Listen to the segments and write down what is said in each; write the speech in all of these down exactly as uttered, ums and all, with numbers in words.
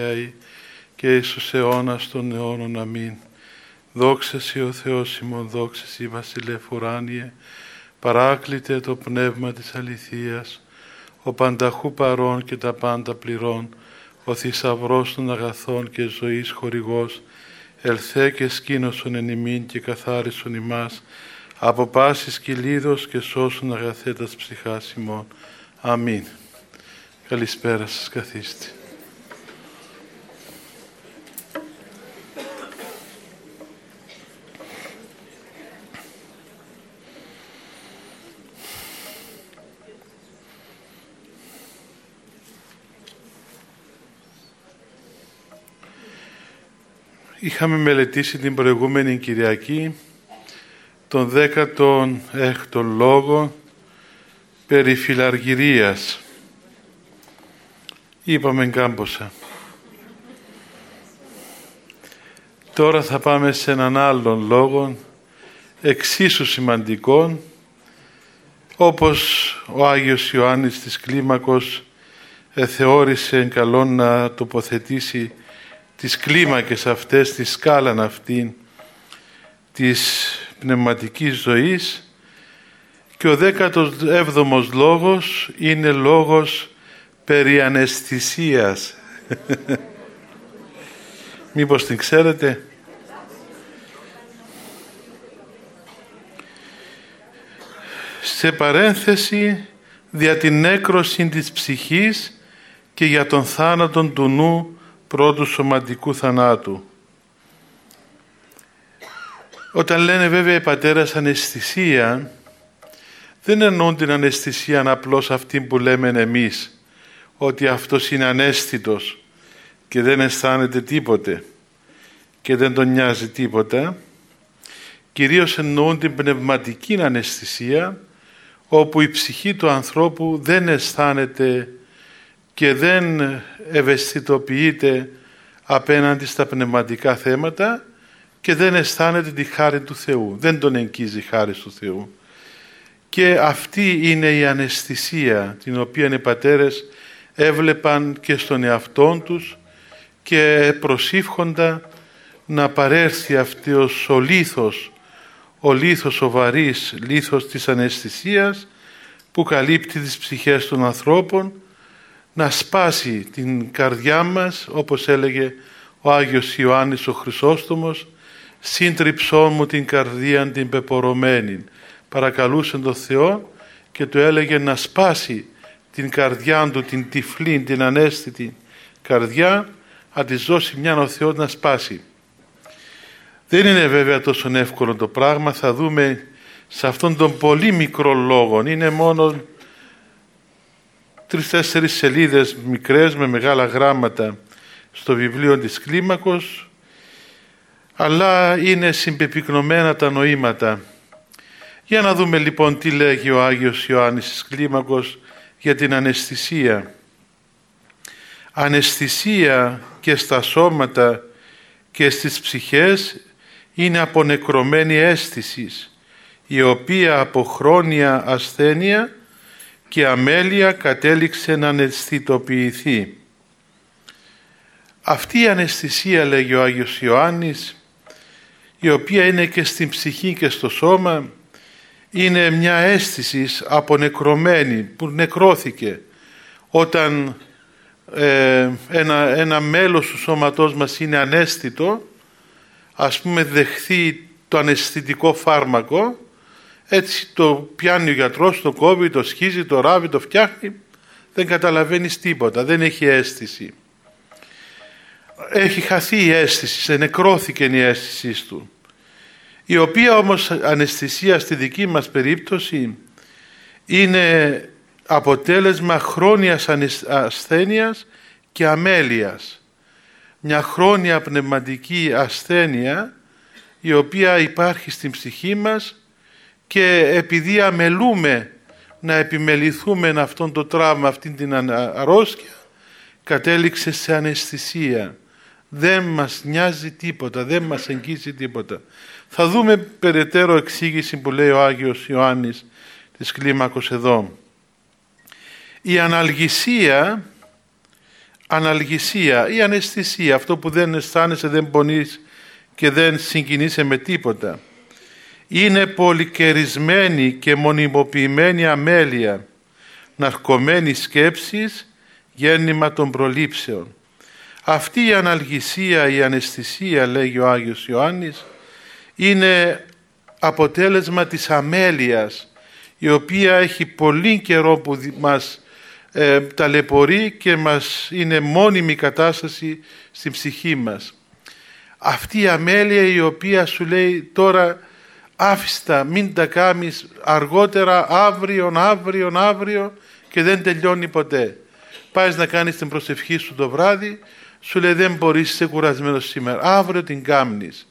και εις τους αιώνας των αιώνων. Αμήν. Δόξα Σοι ο Θεός ημών, δόξα Σοι βασιλεύ ουράνιε, παράκλητε το πνεύμα της αληθείας, ο πανταχού παρών και τα πάντα πληρών, ο θησαυρός των αγαθών και ζωής χορηγός, ελθέ και σκήνωσον εν ημίν και καθάρισον ημάς, από πάσης κυλίδος και σώσον αγαθέτας ψυχάς ημών. Αμήν. Καλησπέρα σας, καθίστε. Είχαμε μελετήσει την προηγούμενη Κυριακή τον δέκατον έκτον λόγο περί φιλαργυρίας. Είπαμε κάμποσα. Τώρα θα πάμε σε έναν άλλον λόγο εξίσου σημαντικό, όπως ο Άγιος Ιωάννης της Κλίμακος θεώρησε καλό να τοποθετήσει τις κλίμακες αυτές, τη σκάλαν αυτήν της πνευματικής ζωής, και ο δέκατος έβδομος λόγος είναι λόγος περί αναισθησίας. Μήπως την ξέρετε? Σε παρένθεση, δια την νέκρωση της ψυχής και για τον θάνατον του νου πρώτου σωματικού θανάτου. Όταν λένε βέβαια οι πατέρας αναισθησία, δεν εννοούν την αναισθησία απλώς αυτή που λέμε εμείς, ότι αυτός είναι αναίσθητος και δεν αισθάνεται τίποτε και δεν τον νοιάζει τίποτα. Κυρίως εννοούν την πνευματική αναισθησία, όπου η ψυχή του ανθρώπου δεν αισθάνεται και δεν ευαισθητοποιείται απέναντι στα πνευματικά θέματα και δεν αισθάνεται τη χάρη του Θεού. Δεν τον εγγίζει η χάρη του Θεού. Και αυτή είναι η αναισθησία την οποία οι πατέρες έβλεπαν και στον εαυτόν τους και προσήφχοντα να παρέρθει αυτός ο λίθος, ο λίθος ο βαρύς, λίθος της αναισθησίας που καλύπτει τις ψυχές των ανθρώπων, να σπάσει την καρδιά μας, όπως έλεγε ο Άγιος Ιωάννης ο Χρυσόστομος, «Σύντριψόν μου την καρδία την πεπορωμένη». Παρακαλούσε τον Θεό και του έλεγε να σπάσει την καρδιά του, την τυφλή, την αναίσθητη καρδιά, να της δώσει μια ο Θεός να σπάσει. Δεν είναι βέβαια τόσο εύκολο το πράγμα, θα δούμε σε αυτόν τον πολύ μικρό λόγο. Είναι μόνο τρεις-τέσσερις σελίδες μικρές με μεγάλα γράμματα στο βιβλίο της Κλίμακος, αλλά είναι συμπεπυκνωμένα τα νοήματα. Για να δούμε λοιπόν τι λέγει ο Άγιος Ιωάννης της Κλίμακος για την αναισθησία. Αναισθησία και στα σώματα και στις ψυχές είναι απονεκρωμένη αίσθηση, η οποία από χρόνια ασθένεια και αμέλεια κατέληξε να αναισθητοποιηθεί. Αυτή η αναισθησία, λέγει ο Άγιος Ιωάννης, η οποία είναι και στην ψυχή και στο σώμα, είναι μια αίσθηση απονεκρωμένη που νεκρώθηκε όταν ε, ένα, ένα μέλος του σώματός μας είναι αναίσθητο, ας πούμε δεχθεί το αναισθητικό φάρμακο, έτσι το πιάνει ο γιατρός, το κόβει, το σχίζει, το ράβει, το φτιάχνει, δεν καταλαβαίνεις τίποτα, δεν έχει αίσθηση. Έχει χαθεί η αίσθηση, νεκρώθηκε η αίσθηση του. Η οποία όμως αναισθησία στη δική μας περίπτωση είναι αποτέλεσμα χρόνιας ασθένειας και αμέλειας. Μια χρόνια πνευματική ασθένεια η οποία υπάρχει στην ψυχή μας, και επειδή αμελούμε να επιμεληθούμε αυτόν το τραύμα, αυτήν την αρρώστια, κατέληξε σε αναισθησία. Δεν μας νοιάζει τίποτα, δεν μας εγγίζει τίποτα. Θα δούμε περαιτέρω εξήγηση που λέει ο Άγιος Ιωάννης της Κλίμακος εδώ. Η αναλγησία αναλγησία ή αναισθησία, αυτό που δεν αισθάνεσαι, δεν πονείς και δεν συγκινείσαι με τίποτα. Είναι πολυκαιρισμένη και μονιμοποιημένη αμέλεια, ναρκωμένη σκέψης, γέννημα των προλήψεων. Αυτή η αναλγησία, η αναισθησία, λέγει ο Άγιος Ιωάννης, είναι αποτέλεσμα της αμέλειας, η οποία έχει πολύ καιρό που μας ε, ταλαιπωρεί και μας είναι μόνιμη κατάσταση στην ψυχή μας. Αυτή η αμέλεια η οποία σου λέει τώρα άφηστα, μην τα κάνεις, αργότερα, αύριο, αύριο, αύριο, και δεν τελειώνει ποτέ. Πάεις να κάνεις την προσευχή σου το βράδυ, σου λέει δεν μπορείς, είσαι κουρασμένος σήμερα, αύριο την κάμνεις.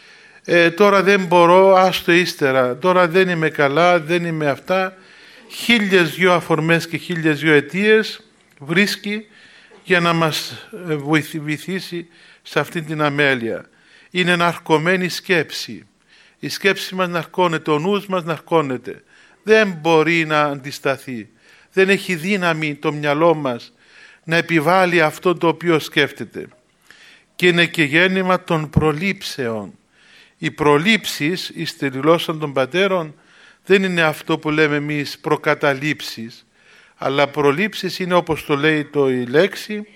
Ε, τώρα δεν μπορώ, άστο ύστερα, τώρα δεν είμαι καλά, δεν είμαι αυτά. Χίλιες δυο αφορμές και χίλιες δυο αιτίες βρίσκει για να μας βοηθήσει σε αυτή την αμέλεια. Είναι ναρκωμένη σκέψη. Η σκέψη μας ναρκώνεται, ο νους μας ναρκώνεται. Δεν μπορεί να αντισταθεί. Δεν έχει δύναμη το μυαλό μας να επιβάλλει αυτό το οποίο σκέφτεται. Και είναι και γέννημα των προλήψεων. Οι προλήψεις, η στεριλώσαν των πατέρων, δεν είναι αυτό που λέμε εμείς προκαταλήψεις, αλλά προλήψεις είναι, όπως το λέει το η λέξη,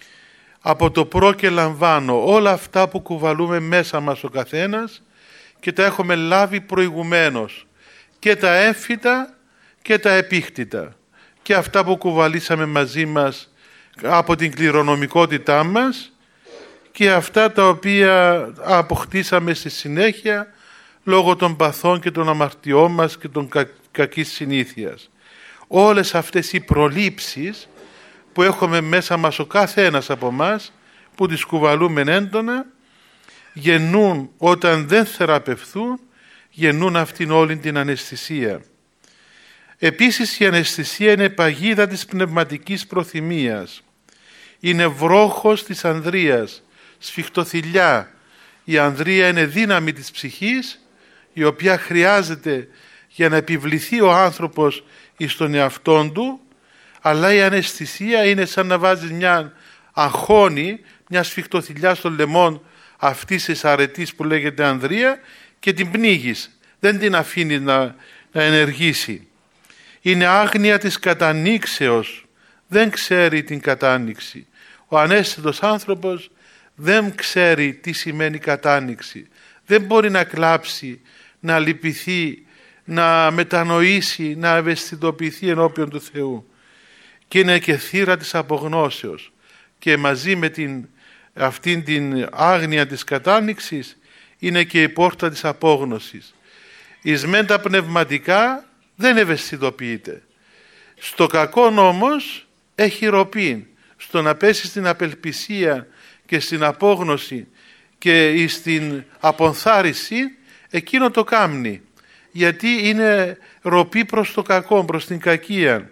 από το προ και λαμβάνω, όλα αυτά που κουβαλούμε μέσα μας ο καθένας και τα έχουμε λάβει προηγουμένως, και τα έμφυτα και τα επίκτητα, και αυτά που κουβαλήσαμε μαζί μας από την κληρονομικότητά μας και αυτά τα οποία αποκτήσαμε στη συνέχεια λόγω των παθών και των αμαρτιών μας και των κα, κακής συνήθειας. Όλες αυτές οι προλήψεις που έχουμε μέσα μας ο κάθε ένας από μας, που τις κουβαλούμε έντονα, γεννούν, όταν δεν θεραπευθούν, γεννούν αυτήν όλη την αναισθησία. Επίσης η αναισθησία είναι παγίδα της πνευματικής προθυμίας. Είναι βρόχος της ανδρείας, σφιχτοθυλιά. Η ανδρεία είναι δύναμη της ψυχής, η οποία χρειάζεται για να επιβληθεί ο άνθρωπος εις τον εαυτόν του, αλλά η αναισθησία είναι σαν να βάζεις μια αγχώνη, μια σφιχτοθυλιά στο λαιμόν αυτής της αρετής που λέγεται ανδρεία και την πνίγεις. Δεν την αφήνει να, να ενεργήσει. Είναι άγνοια της κατανοίξεως. Δεν ξέρει την κατάνοιξη. Ο ανέστητος άνθρωπος δεν ξέρει τι σημαίνει κατάνοιξη. Δεν μπορεί να κλάψει, να λυπηθεί, να μετανοήσει, να ευαισθητοποιηθεί ενώπιον του Θεού. Και είναι και θύρα της απογνώσεως. Και μαζί με την, αυτήν την άγνοια της κατάνοιξης είναι και η πόρτα της απόγνωσης. Εις μεν τα πνευματικά δεν ευαισθητοποιείται. Στο κακό όμως έχει ροπή. Στο να πέσει στην απελπισία και στην απόγνωση και στην απονθάρρηση, εκείνο το κάμνει. Γιατί είναι ροπή προς το κακό, προς την κακία.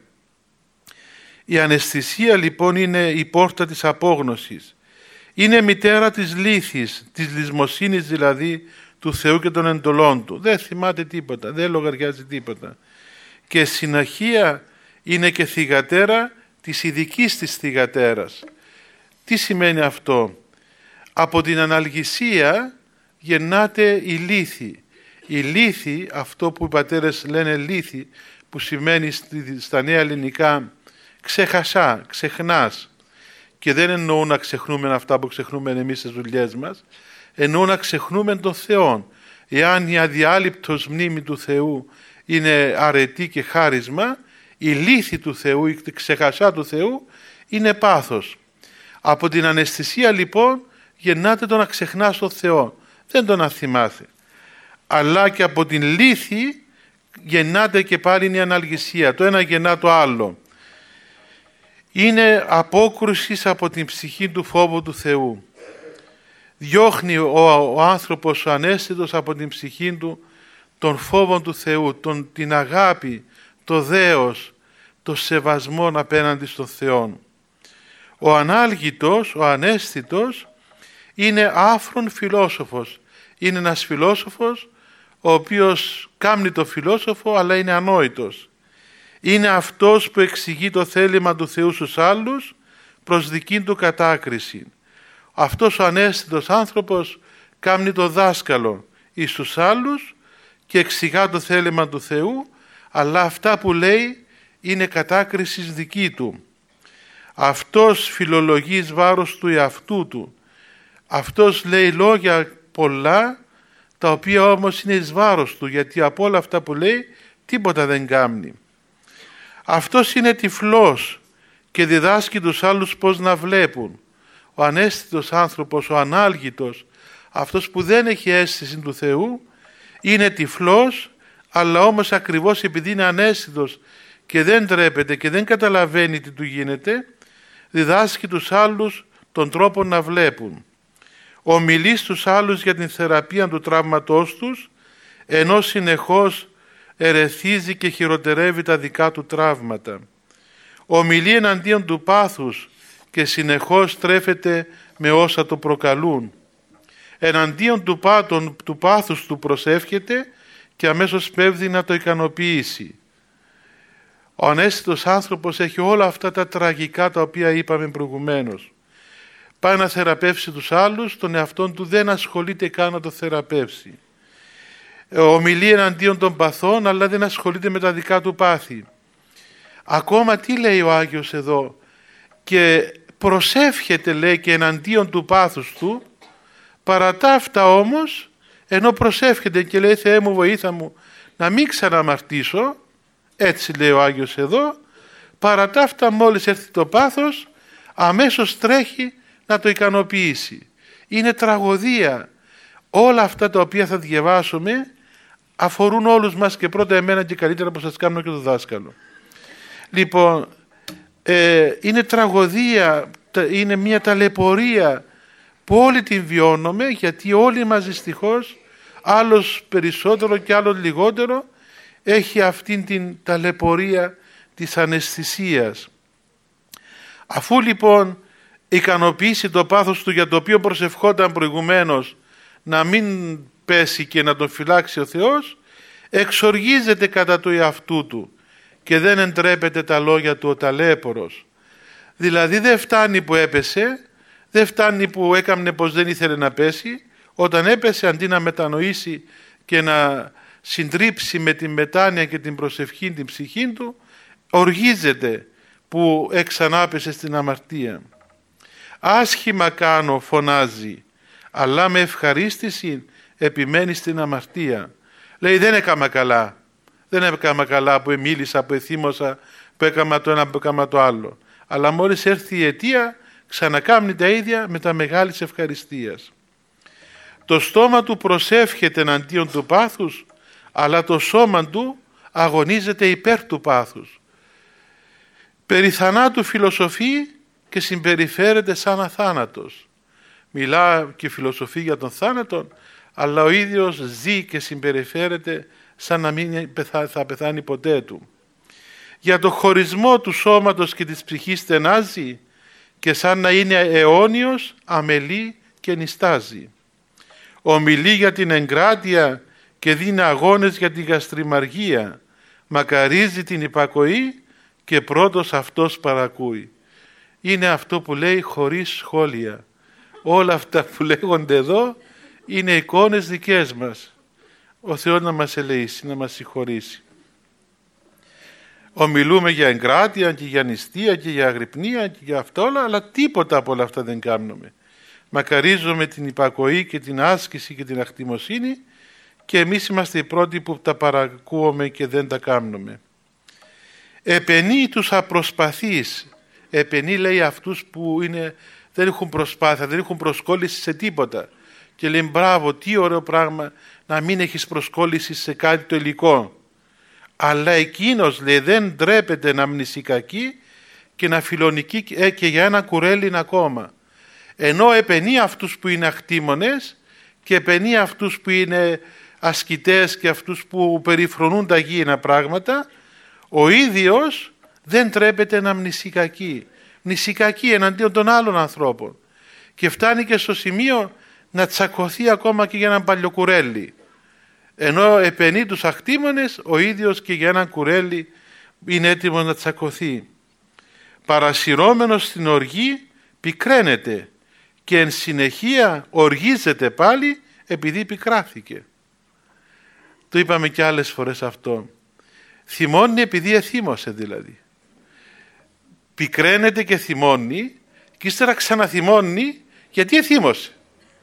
Η αναισθησία λοιπόν είναι η πόρτα της απόγνωσης. Είναι μητέρα της λύθης, της λησμοσύνης δηλαδή του Θεού και των εντολών Του. Δεν θυμάται τίποτα, δεν λογαριάζει τίποτα. Και συναχεία είναι και θυγατέρα της ειδικής της θυγατέρας. Τι σημαίνει αυτό? Από την αναλγησία γεννάται η λύθη. Η λύθη, αυτό που οι πατέρες λένε λύθη, που σημαίνει στα νέα ελληνικά ξεχασά, ξεχνάς. Και δεν εννοούν να ξεχνούμε αυτά που ξεχνούμε εμείς στις δουλειές μας, εννοούν να ξεχνούμε τον Θεό. Εάν η αδιάλειπτος μνήμη του Θεού είναι αρετή και χάρισμα, η λύθη του Θεού, η ξεχασά του Θεού είναι πάθος. Από την αναισθησία λοιπόν γεννάται το να ξεχνάς τον Θεό, δεν το να θυμάσαι. Αλλά και από την λύθη γεννάται και πάλι η αναλγησία, το ένα γεννά το άλλο. Είναι απόκρουσης από την ψυχή του φόβου του Θεού. Διώχνει ο, ο άνθρωπος ο αναίσθητος από την ψυχή του τον φόβο του Θεού, τον, την αγάπη, το δέος, το σεβασμό απέναντι στον Θεό. Ο ανάλγητος, ο αναίσθητος είναι άφρον φιλόσοφος. Είναι ένας φιλόσοφος ο οποίος κάμνει το φιλόσοφο αλλά είναι ανόητος. Είναι αυτός που εξηγεί το θέλημα του Θεού στους άλλους προς δική του κατάκριση. Αυτός ο ανέστητος άνθρωπος κάνει το δάσκαλο εις τους άλλους και εξηγά το θέλημα του Θεού, αλλά αυτά που λέει είναι κατάκρισης δική του. Αυτός φιλολογεί εις βάρος του εαυτού του. Αυτός λέει λόγια πολλά, τα οποία όμως είναι εις βάρος του, γιατί από όλα αυτά που λέει τίποτα δεν κάνει. Αυτός είναι τυφλός και διδάσκει τους άλλους πώς να βλέπουν. Ο ανέστητος άνθρωπος, ο ανάλγητος, αυτός που δεν έχει αίσθηση του Θεού, είναι τυφλός, αλλά όμως ακριβώς επειδή είναι ανέστητος και δεν τρέπεται και δεν καταλαβαίνει τι του γίνεται, διδάσκει τους άλλους τον τρόπο να βλέπουν. Ομιλεί στους άλλους για την θεραπεία του τραύματός τους, ενώ συνεχώς ερεθίζει και χειροτερεύει τα δικά του τραύματα. Ομιλεί εναντίον του πάθους και συνεχώς τρέφεται με όσα το προκαλούν. Εναντίον του, πάθων, του πάθους του προσεύχεται και αμέσως πέφτει να το ικανοποιήσει. Ο ανέστητος άνθρωπος έχει όλα αυτά τα τραγικά τα οποία είπαμε προηγουμένως. Πάει να θεραπεύσει τους άλλους, τον εαυτόν του δεν ασχολείται καν να το θεραπεύσει. Ομιλεί εναντίον των παθών, αλλά δεν ασχολείται με τα δικά του πάθη. Ακόμα τι λέει ο Άγιος εδώ? Και προσεύχεται, λέει, και εναντίον του πάθους του, παρά τα αυτά όμως, ενώ προσεύχεται και λέει Θεέ μου βοήθα μου να μην ξαναμαρτήσω, έτσι λέει ο Άγιος εδώ, παρά τα αυτά μόλις έρθει το πάθος αμέσως τρέχει να το ικανοποιήσει. Είναι τραγωδία. Όλα αυτά τα οποία θα διαβάσουμε αφορούν όλους μας και πρώτα εμένα και καλύτερα που σας κάνω και το δάσκαλο. Λοιπόν, ε, είναι τραγωδία, είναι μια ταλαιπωρία που όλοι την βιώνουμε, γιατί όλοι μας δυστυχώς, άλλος περισσότερο και άλλος λιγότερο, έχει αυτήν την ταλαιπωρία της αναισθησίας. Αφού λοιπόν ικανοποιήσει το πάθος του για το οποίο προσευχόταν προηγουμένως να μην πέσει και να τον φυλάξει ο Θεός, εξοργίζεται κατά του εαυτού του και δεν εντρέπεται τα λόγια του ο ταλαίπωρος. Δηλαδή δεν φτάνει που έπεσε, δεν φτάνει που έκαμνε πως δεν ήθελε να πέσει, όταν έπεσε αντί να μετανοήσει και να συντρίψει με την μετάνοια και την προσευχή την ψυχή του, οργίζεται που εξανάπεσε στην αμαρτία. Άσχημα κάνω, φωνάζει, αλλά με ευχαρίστηση επιμένει στην αμαρτία. Λέει δεν έκαμα καλά, δεν έκαμα καλά που μίλησα, που εθύμωσα, που έκαμα το ένα, που έκαμα το άλλο. Αλλά μόλις έρθει η αιτία ξανακάμνει τα ίδια με τα μεγάλης ευχαριστίας. Το στόμα του προσεύχεται εναντίον του πάθους, αλλά το σώμα του αγωνίζεται υπέρ του πάθους. Περί θανάτου φιλοσοφεί και συμπεριφέρεται σαν αθάνατος. Μιλά και φιλοσοφεί για τον θάνατο, αλλά ο ίδιος ζει και συμπεριφέρεται σαν να μην θα πεθάνει ποτέ του. Για το χωρισμό του σώματος και της ψυχής στενάζει και σαν να είναι αιώνιος αμελεί και νηστάζει. Ομιλεί για την εγκράτεια και δίνει αγώνες για την γαστριμαργία. Μακαρίζει την υπακοή και πρώτος αυτός παρακούει. Είναι αυτό που λέει χωρίς σχόλια. Όλα αυτά που λέγονται εδώ είναι εικόνες δικές μας. Ο Θεός να μας ελεήσει, να μας συγχωρήσει. Ομιλούμε για εγκράτεια και για νηστεία και για αγρυπνία και για αυτά όλα, αλλά τίποτα από όλα αυτά δεν κάνουμε. Μακαρίζουμε την υπακοή και την άσκηση και την αχτιμοσύνη και εμείς είμαστε οι πρώτοι που τα παρακούουμε και δεν τα κάνουμε. Επενεί τους απροσπαθείς. Επενεί λέει αυτούς που είναι, δεν έχουν προσπάθεια, δεν έχουν προσκόλληση σε τίποτα. Και λέει μπράβο, τι ωραίο πράγμα να μην έχεις προσκόλληση σε κάτι το υλικό. Αλλά εκείνος λέει δεν ντρέπεται να μνησικακεί και να φιλονικεί και για ένα κουρέλιν ακόμα. Ενώ επενεί αυτούς που είναι ακτήμονες και επενεί αυτούς που είναι ασκητές και αυτούς που περιφρονούν τα γήινα πράγματα, ο ίδιος δεν τρέπεται να μνησικακεί. Μνησικακεί εναντίον των άλλων ανθρώπων και φτάνει και στο σημείο να τσακωθεί ακόμα και για έναν παλιοκουρέλι. Ενώ επενεί τους ακτήμονες, ο ίδιος και για έναν κουρέλι είναι έτοιμος να τσακωθεί. παρασυρώμενος στην οργή πικραίνεται και εν συνεχεία οργίζεται πάλι επειδή πικράθηκε. Το είπαμε και άλλες φορές αυτό. Θυμώνει επειδή εθύμωσε δηλαδή. Πικραίνεται και θυμώνει και ύστερα ξαναθυμώνει γιατί εθύμωσε.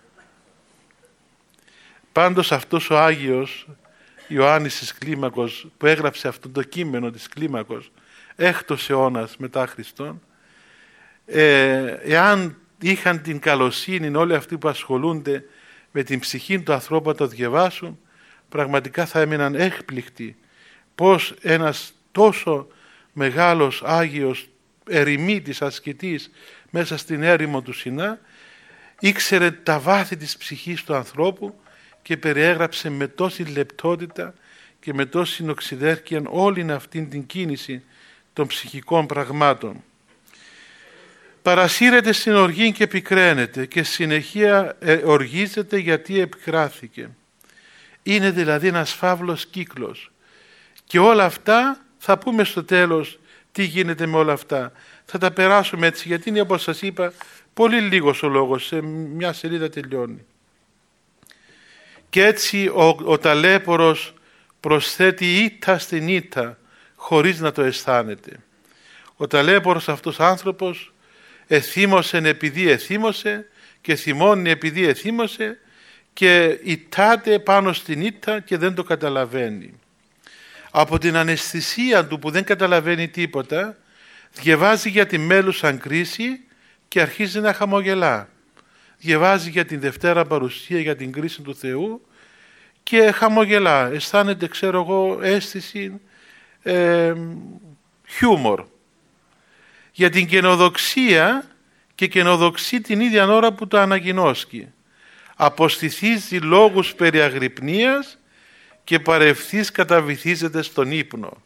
Πάντως αυτός ο Άγιος Ιωάννης της Κλίμακος που έγραψε αυτό το κείμενο της Κλίμακος έκτος αιώνας μετά Χριστόν, ε, εάν είχαν την καλοσύνη όλοι αυτοί που ασχολούνται με την ψυχή του ανθρώπου να το διαβάσουν, πραγματικά θα έμειναν έκπληκτοι πως ένας τόσο μεγάλος Άγιος ερημίτης ασκητής μέσα στην έρημο του Σινά ήξερε τα βάθη της ψυχής του ανθρώπου και περιέγραψε με τόση λεπτότητα και με τόση οξυδέρκεια όλη αυτήν την κίνηση των ψυχικών πραγμάτων. Παρασύρεται στην οργή και πικραίνεται και συνεχεία ε, οργίζεται γιατί επικράθηκε. Είναι δηλαδή ένας φαύλος κύκλος. Και όλα αυτά θα πούμε στο τέλος τι γίνεται με όλα αυτά. Θα τα περάσουμε έτσι γιατί είναι, όπως σας είπα, πολύ λίγος ο λόγος, σε μια σελίδα τελειώνει. Και έτσι ο, ο ταλέπορος προσθέτει ήττα στην ήττα χωρίς να το αισθάνεται. Ο ταλέπορος αυτός άνθρωπος εθύμωσε επειδή εθύμωσε και θυμώνει επειδή εθύμωσε και ητάται πάνω στην ήττα και δεν το καταλαβαίνει. Από την αναισθησία του που δεν καταλαβαίνει τίποτα, διαβάζει για τη μέλουσαν κρίση και αρχίζει να χαμογελά. Διαβάζει για την Δευτέρα Παρουσία, για την κρίση του Θεού και χαμογελά. Αισθάνεται, ξέρω εγώ, αίσθηση, ε, χιούμορ. Για την καινοδοξία και καινοδοξεί την ίδια ώρα που το ανακοινώσκει. Αποστηθίζει λόγους περί αγρυπνίας και παρευθύς καταβυθίζεται στον ύπνο.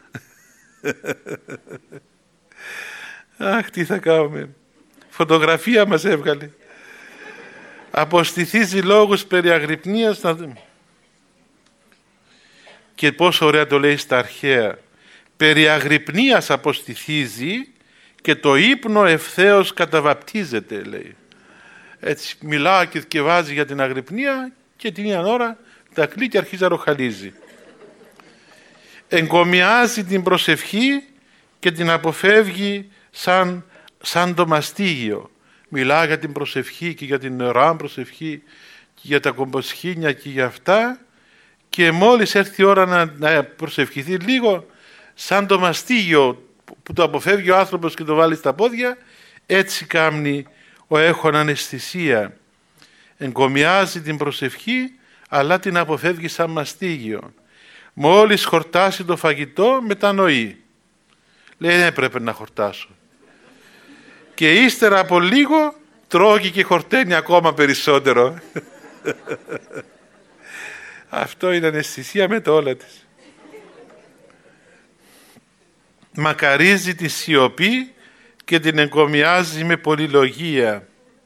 Αχ, τι θα κάνουμε. Φωτογραφία μας έβγαλε. Αποστηθίζει λόγους περί αγρυπνίας. Και πόσο ωραία το λέει στα αρχαία. Περί αγρυπνίας αποστηθίζει και το ύπνο ευθέως καταβαπτίζεται, λέει. Έτσι μιλά και θκευάζει για την αγρυπνία και την ίδια ώρα τα κλεί και αρχίζει να ροχαλίζει. Εγκομιάζει την προσευχή και την αποφεύγει σαν, σαν το μαστίγιο. Μιλά για την προσευχή και για την νερά προσευχή και για τα κομποσχήνια και για αυτά και μόλις έρθει η ώρα να, να προσευχηθεί λίγο, σαν το μαστίγιο που το αποφεύγει ο άνθρωπος και το βάλει στα πόδια, έτσι κάνει ο έχων αναισθησία. Εγκομιάζει την προσευχή αλλά την αποφεύγει σαν μαστίγιο. Μόλις χορτάσει το φαγητό μετανοεί. Λέει δεν έπρεπε να χορτάσω. Και ύστερα από λίγο τρώγει και χορταίνει ακόμα περισσότερο. Αυτό είναι αναισθησία με το όλα της. Μακαρίζει τη σιωπή και την εγκομιάζει με πολυλογία.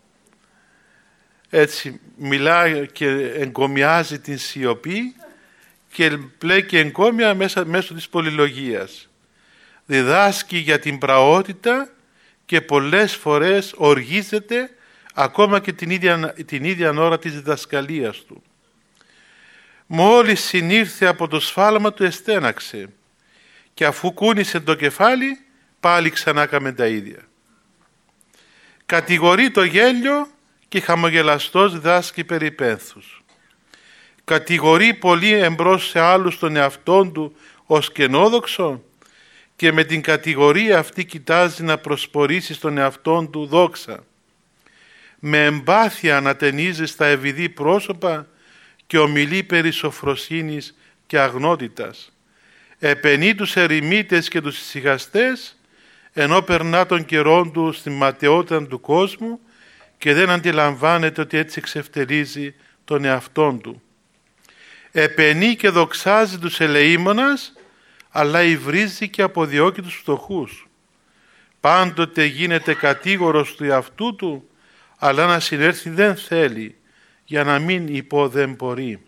Έτσι μιλάει και εγκομιάζει την σιωπή και πλέκει εγκόμια μέσα, μέσω της πολυλογίας. Διδάσκει για την πραότητα και πολλές φορές οργίζεται ακόμα και την ίδια, την ίδια ώρα της διδασκαλίας του. Μόλις συνήρθε από το σφάλμα του εστέναξε και αφού κούνησε το κεφάλι πάλι ξανά κάμε τα ίδια. Κατηγορεί το γέλιο και χαμογελαστός διδάσκει περί πένθους. Κατηγορεί πολύ εμπρός σε άλλους τον εαυτόν του ως κενόδοξο και με την κατηγορία αυτή κοιτάζει να προσπορήσει στον εαυτόν του δόξα. Με εμπάθεια ανατενίζει στα ευηδή πρόσωπα και ομιλεί περί σοφροσύνης και αγνότητας. Επενεί τους ερημίτες και τους ησυχαστές ενώ περνά τον καιρόν του στη ματαιότητα του κόσμου και δεν αντιλαμβάνεται ότι έτσι εξευτελίζει τον εαυτόν του. Επενεί και δοξάζει τους ελεήμονας αλλά υβρίζει και αποδιώκει τους φτωχούς. Πάντοτε γίνεται κατήγορος του εαυτού του αλλά να συνέρθει δεν θέλει για να μην υπό δεν μπορεί.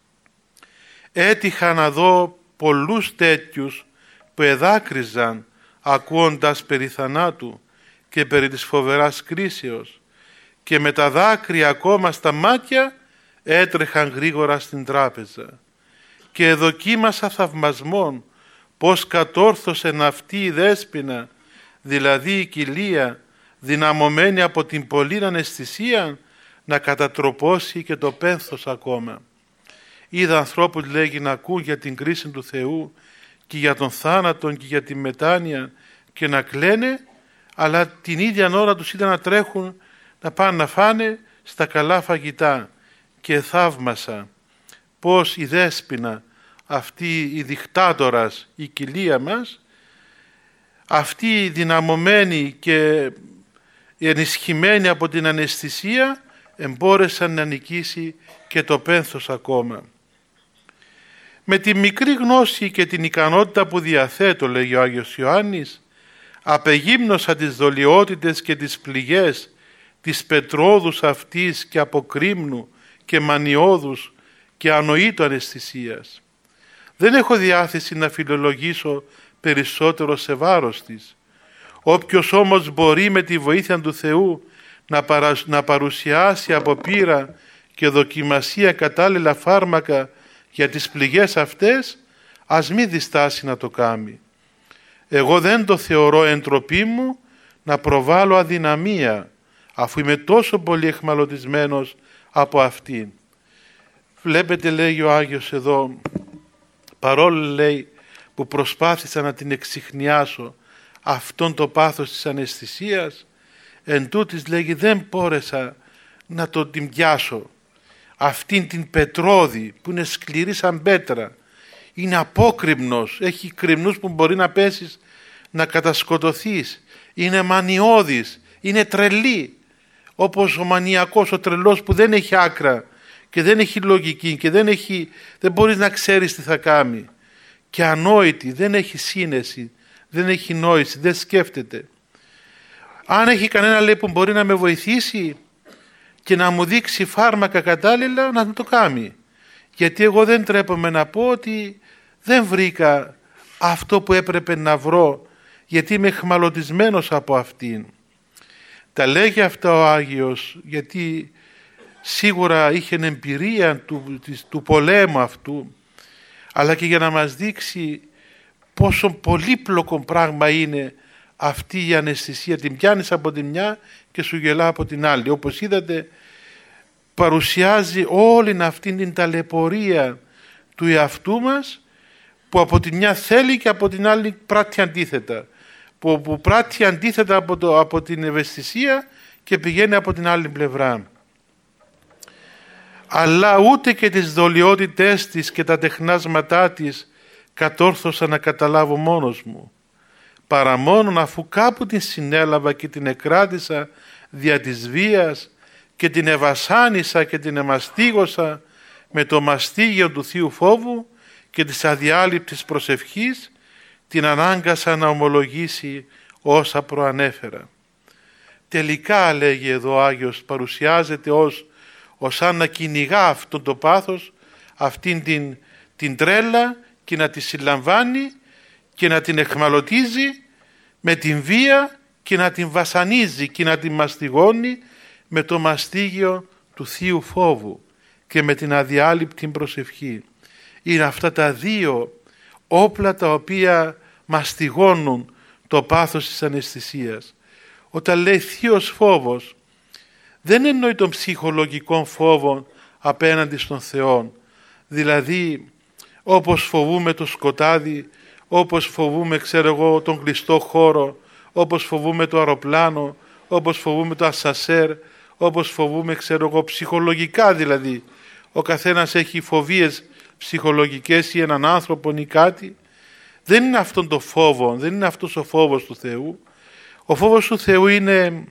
Έτυχα να δω πολλούς τέτοιους που εδάκριζαν ακούοντας περί θανάτου και περί της φοβεράς κρίσεως, και με τα δάκρυα ακόμα στα μάτια έτρεχαν γρήγορα στην τράπεζα. Και εδοκίμασα θαυμασμόν πως κατόρθωσεν αυτή η δέσποινα, δηλαδή η κοιλία, δυναμωμένη από την πολλή αναισθησία, να κατατροπώσει και το πένθος ακόμα. Είδα ανθρώπους, λέγει, να ακούν για την κρίση του Θεού και για τον θάνατο και για τη μετάνοια και να κλαίνε, αλλά την ίδια ώρα τους είδα να τρέχουν να πάνε να φάνε στα καλά φαγητά. Και θαύμασα πως η δέσποινα, αυτή η δικτάτορας, η κοιλία μας, αυτή η δυναμωμένη και ενισχυμένη από την αναισθησία, εμπόρεσαν να νικήσει και το πένθος ακόμα. Με τη μικρή γνώση και την ικανότητα που διαθέτω, λέγει ο Άγιος Ιωάννης, απεγύμνωσα τις δολιότητες και τις πληγές της πετρόδους αυτής και αποκρίμνου και μανιώδους και ανοήτου αναισθησίας. Δεν έχω διάθεση να φιλολογήσω περισσότερο σε βάρος της. Όποιος όμως μπορεί με τη βοήθεια του Θεού να, παρα... να παρουσιάσει από πείρα και δοκιμασία κατάλληλα φάρμακα για τις πληγές αυτές, ας μη διστάσει να το κάνει. Εγώ δεν το θεωρώ εντροπή μου να προβάλλω αδυναμία, αφού είμαι τόσο πολύ εχμαλωτισμένος από αυτήν. Βλέπετε, λέγει ο Άγιος εδώ, παρόλο, λέει, που προσπάθησα να την εξιχνιάσω αυτόν το πάθος της αναισθησίας, εν τούτης, λέγει, δεν μπόρεσα να το την πιάσω. Αυτήν την πετρώδη που είναι σκληρή σαν πέτρα, είναι απόκρημνος, έχει κρυμνούς που μπορεί να πέσεις να κατασκοτωθείς, είναι μανιώδης, είναι τρελή, όπως ο μανιακός, ο τρελός που δεν έχει άκρα και δεν έχει λογική και δεν, έχει, δεν μπορείς να ξέρεις τι θα κάνει, και ανόητη, δεν έχει σύνεση, δεν έχει νόηση, δεν σκέφτεται. Αν έχει κανένα, λέει, που μπορεί να με βοηθήσει και να μου δείξει φάρμακα κατάλληλα, να το κάνει. Γιατί εγώ δεν τρέπομαι να πω ότι δεν βρήκα αυτό που έπρεπε να βρω, γιατί είμαι εχμαλωτισμένος από αυτήν. Τα λέγει αυτά ο Άγιος γιατί σίγουρα είχε εμπειρία του, του πολέμου αυτού, αλλά και για να μας δείξει πόσο πολύπλοκο πράγμα είναι αυτή η αναισθησία. Την πιάνεις από τη μια και σου γελά από την άλλη. Όπως είδατε, παρουσιάζει όλη αυτήν την ταλαιπωρία του εαυτού μας, που από τη μια θέλει και από την άλλη πράττει αντίθετα, που, που πράττει αντίθετα από, το, από την ευαισθησία και πηγαίνει από την άλλη πλευρά. Αλλά ούτε και τις δολιότητές της και τα τεχνάσματά της κατόρθωσα να καταλάβω μόνος μου, παρά μόνον αφού κάπου την συνέλαβα και την εκράτησα δια της βίας και την ευασάνισα και την εμαστίγωσα με το μαστίγιο του Θείου Φόβου και της αδιάλειπτης προσευχής, την ανάγκασα να ομολογήσει όσα προανέφερα. Τελικά, λέγει εδώ ο Άγιος, παρουσιάζεται ως, ως σαν να κυνηγά αυτό το πάθος, αυτήν την, την τρέλα, και να τη συλλαμβάνει και να την εχμαλωτίζει με την βία και να την βασανίζει και να την μαστιγώνει με το μαστίγιο του Θείου Φόβου και με την αδιάλειπτη προσευχή. Είναι αυτά τα δύο όπλα τα οποία μαστιγώνουν το πάθος της αναισθησίας. Όταν λέει θείος φόβος, δεν εννοεί τον ψυχολογικό φόβο απέναντι στον Θεό, δηλαδή όπως φοβούμε το σκοτάδι, όπως φοβούμε, ξέρω εγώ, τον κλειστό χώρο, όπως φοβούμε το αεροπλάνο, όπως φοβούμε το ασασέρ, όπως φοβούμε, ξέρω εγώ, ψυχολογικά δηλαδή. Ο καθένας έχει φοβίες ψυχολογικές ή έναν άνθρωπο ή κάτι. Δεν είναι αυτόν το φόβο, δεν είναι αυτός ο φόβος του Θεού. Ο φόβος του Θεού είναι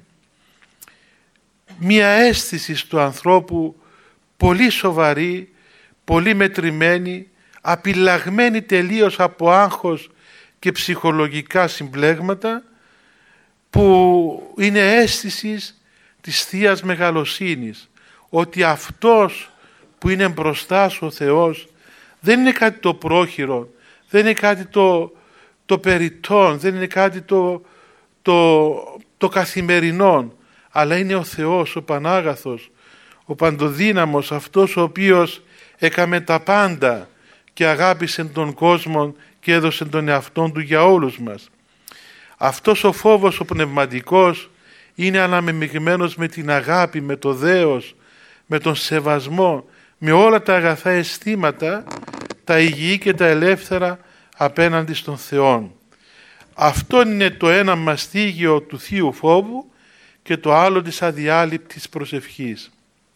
μία αίσθηση του ανθρώπου πολύ σοβαρή, πολύ μετρημένη, απειλαγμένη τελείως από άγχος και ψυχολογικά συμπλέγματα, που είναι αίσθηση της Θείας Μεγαλοσύνης, ότι αυτός που είναι μπροστά σου ο Θεός δεν είναι κάτι το πρόχειρο, δεν είναι κάτι το, το περιττόν, δεν είναι κάτι το, το, το καθημερινό, αλλά είναι ο Θεός, ο Πανάγαθος, ο Παντοδύναμος, αυτός ο οποίος έκαμε τα πάντα και αγάπησε τον κόσμο και έδωσε τον εαυτόν του για όλους μας. Αυτός ο φόβος ο πνευματικός είναι αναμειγμένος με την αγάπη, με το δέος, με τον σεβασμό, με όλα τα αγαθά αισθήματα, τα υγιή και τα ελεύθερα απέναντι στον Θεό. Αυτό είναι το ένα μαστίγιο του Θείου Φόβου και το άλλο της αδιάλειπτης προσευχής.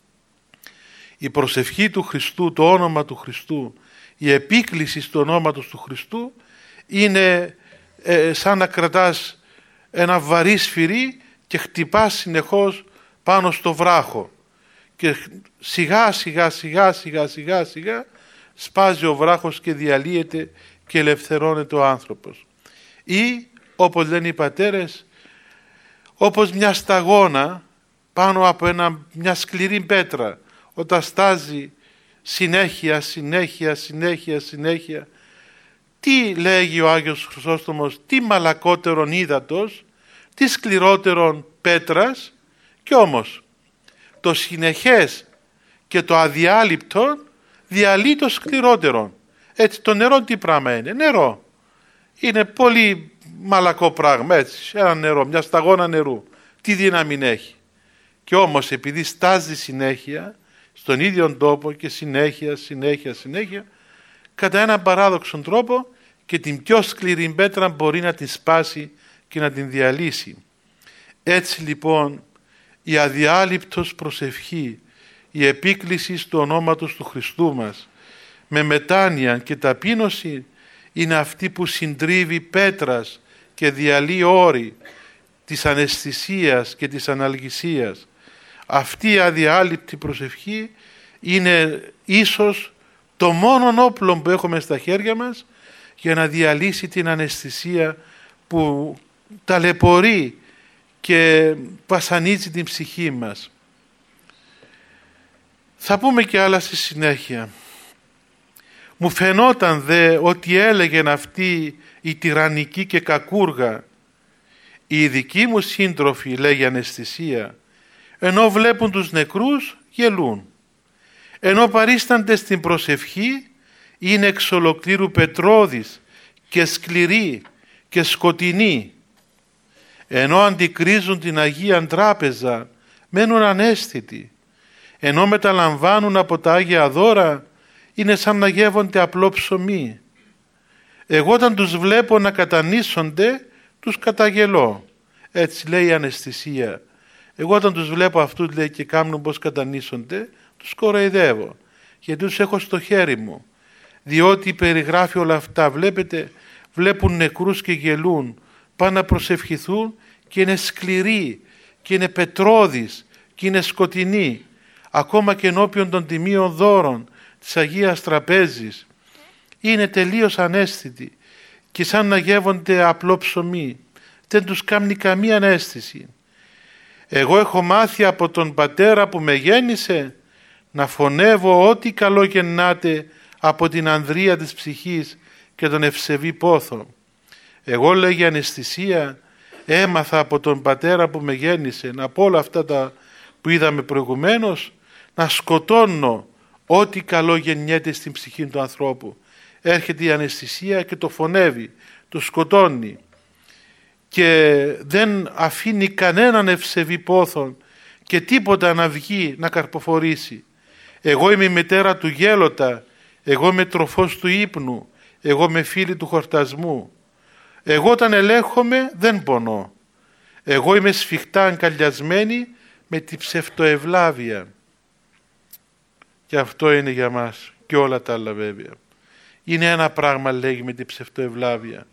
Η προσευχή του Χριστού, το όνομα του Χριστού, η επίκληση του ονόματος του Χριστού είναι ε, σαν να κρατάς ένα βαρύ σφυρί και χτυπάς συνεχώς πάνω στο βράχο και σιγά σιγά σιγά σιγά σιγά σιγά σπάζει ο βράχος και διαλύεται και ελευθερώνεται ο άνθρωπος. Ή όπως λένε οι πατέρες, όπως μια σταγόνα πάνω από ένα, μια σκληρή πέτρα, όταν στάζει συνέχεια, συνέχεια, συνέχεια, συνέχεια, τι λέγει ο Άγιος Χρυσόστομος, τι μαλακότερον ύδατος, τι σκληρότερον πέτρας, και όμως το συνεχές και το αδιάλειπτο διαλύει το σκληρότερο. Έτσι το νερό τι πράγμα είναι? Νερό. Είναι πολύ μαλακό πράγμα, έτσι, ένα νερό, μια σταγόνα νερού. Τι δύναμη έχει. Και όμως επειδή στάζει συνέχεια στον ίδιο τόπο και συνέχεια, συνέχεια, συνέχεια, κατά έναν παράδοξο τρόπο και την πιο σκληρή πέτρα μπορεί να την σπάσει και να την διαλύσει. Έτσι λοιπόν η αδιάλειπτος προσευχή, η επίκληση του ονόματος του Χριστού μας με μετάνοια και ταπείνωση είναι αυτή που συντρίβει πέτρας και διαλύει όρη της αναισθησίας και της αναλγησίας. Αυτή η αδιάλειπτη προσευχή είναι ίσως το μόνο όπλο που έχουμε στα χέρια μας για να διαλύσει την αναισθησία που ταλαιπωρεί και βασανίζει την ψυχή μας. Θα πούμε και άλλα στη συνέχεια. Μου φαινόταν δε ότι έλεγεν αυτή η τυραννική και κακούργα, οι δικοί μου σύντροφοι, λέγει αναισθησία, ενώ βλέπουν τους νεκρούς γελούν, ενώ παρίστανται στην προσευχή είναι εξ ολοκλήρου πετρώδης και σκληροί και σκοτεινοί, ενώ αντικρίζουν την Αγία Τράπεζα μένουν αναίσθητοι, ενώ μεταλαμβάνουν από τα Άγια δώρα είναι σαν να γεύονται απλό ψωμί. Εγώ όταν τους βλέπω να κατανήσονται τους καταγελώ. Έτσι λέει η αναισθησία. Εγώ όταν τους βλέπω αυτούς, λέει, και κάνουν πως κατανήσονται, τους κοροϊδεύω, γιατί τους έχω στο χέρι μου. Διότι περιγράφει όλα αυτά, βλέπετε, βλέπουν νεκρούς και γελούν, πάνε να προσευχηθούν και είναι σκληροί και είναι πετρώδεις και είναι σκοτεινοί, ακόμα και ενώπιον των τιμίων δώρων της Αγίας Τραπέζης. Είναι τελείως αναίσθητοι και σαν να γεύονται απλό ψωμί. Δεν τους κάνει καμία αίσθηση. Εγώ έχω μάθει από τον πατέρα που με γέννησε να φωνεύω ό,τι καλό γεννάται από την ανδρεία της ψυχής και τον ευσεβή πόθο. Εγώ, λέγει αναισθησία, έμαθα από τον πατέρα που με γέννησε, από όλα αυτά τα που είδαμε προηγουμένως, να σκοτώνω ό,τι καλό γεννιέται στην ψυχή του ανθρώπου. Έρχεται η αναισθησία και το φωνεύει, το σκοτώνει και δεν αφήνει κανέναν ευσεβή πόθον και τίποτα να βγει να καρποφορήσει. Εγώ είμαι η μητέρα του γέλοτα, εγώ είμαι τροφός του ύπνου, εγώ είμαι φίλη του χορτασμού. Εγώ όταν ελέγχομαι δεν πονώ. Εγώ είμαι σφιχτά αγκαλιασμένη με τη ψευτοευλάβεια. Και αυτό είναι για μας και όλα τα άλλα βέβαια. Είναι ένα πράγμα, λέγει, με τη ψευτοευλάβεια.